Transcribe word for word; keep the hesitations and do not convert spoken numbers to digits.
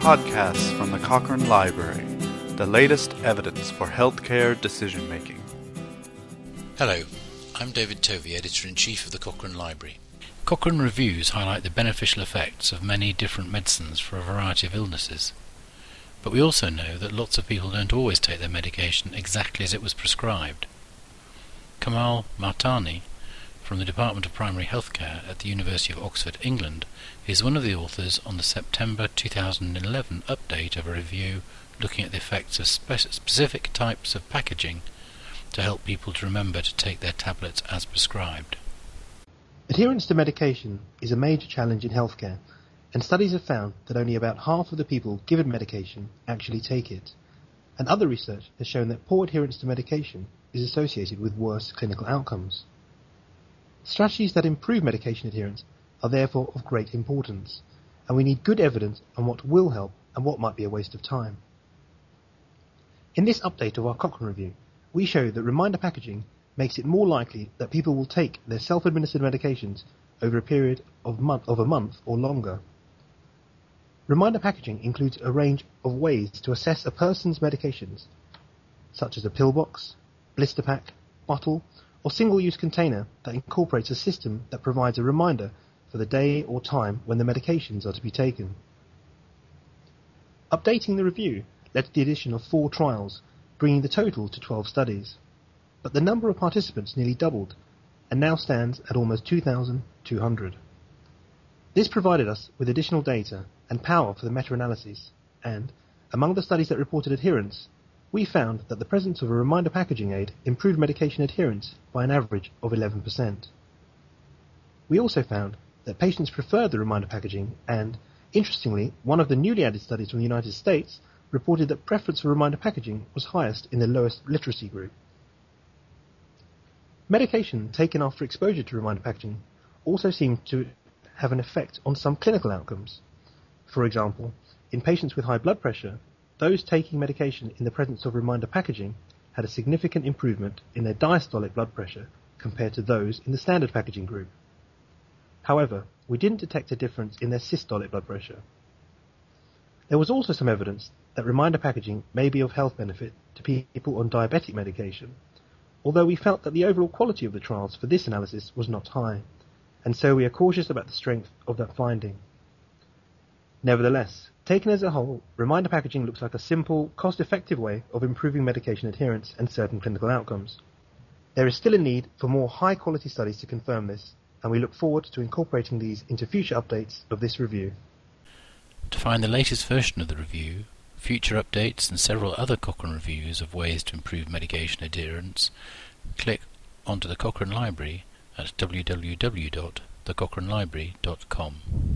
podcasts from the Cochrane Library, the latest evidence for healthcare decision-making. Hello, I'm David Tovey, Editor-in-Chief of the Cochrane Library. Cochrane reviews highlight the beneficial effects of many different medicines for a variety of illnesses. But we also know that lots of people don't always take their medication exactly as it was prescribed. Kamal Martani, from the Department of Primary Healthcare at the University of Oxford, England, is one of the authors on the September two thousand eleven update of a review looking at the effects of spe- specific types of packaging to help people to remember to take their tablets as prescribed. Adherence to medication is a major challenge in healthcare, and studies have found that only about half of the people given medication actually take it. And other research has shown that poor adherence to medication is associated with worse clinical outcomes. Strategies that improve medication adherence are therefore of great importance, and we need good evidence on what will help and what might be a waste of time. In this update of our Cochrane review, we show that reminder packaging makes it more likely that people will take their self-administered medications over a period of, month, of a month or longer. Reminder packaging includes a range of ways to assess a person's medications, such as a pill box, blister pack, bottle, or single-use container that incorporates a system that provides a reminder for the day or time when the medications are to be taken. Updating the review led to the addition of four trials, bringing the total to twelve studies. But the number of participants nearly doubled, and now stands at almost two thousand two hundred. This provided us with additional data and power for the meta-analysis, and, among the studies that reported adherence, we found that the presence of a reminder packaging aid improved medication adherence by an average of eleven percent. We also found that patients preferred the reminder packaging and, interestingly, one of the newly added studies from the United States reported that preference for reminder packaging was highest in the lowest literacy group. Medication taken after exposure to reminder packaging also seemed to have an effect on some clinical outcomes. For example, in patients with high blood pressure, those taking medication in the presence of reminder packaging had a significant improvement in their diastolic blood pressure compared to those in the standard packaging group. However, we didn't detect a difference in their systolic blood pressure. There was also some evidence that reminder packaging may be of health benefit to people on diabetic medication, although we felt that the overall quality of the trials for this analysis was not high, and so we are cautious about the strength of that finding. Nevertheless, taken as a whole, reminder packaging looks like a simple, cost-effective way of improving medication adherence and certain clinical outcomes. There is still a need for more high-quality studies to confirm this, and we look forward to incorporating these into future updates of this review. To find the latest version of the review, future updates and several other Cochrane reviews of ways to improve medication adherence, click onto the Cochrane Library at w w w dot the cochrane library dot com.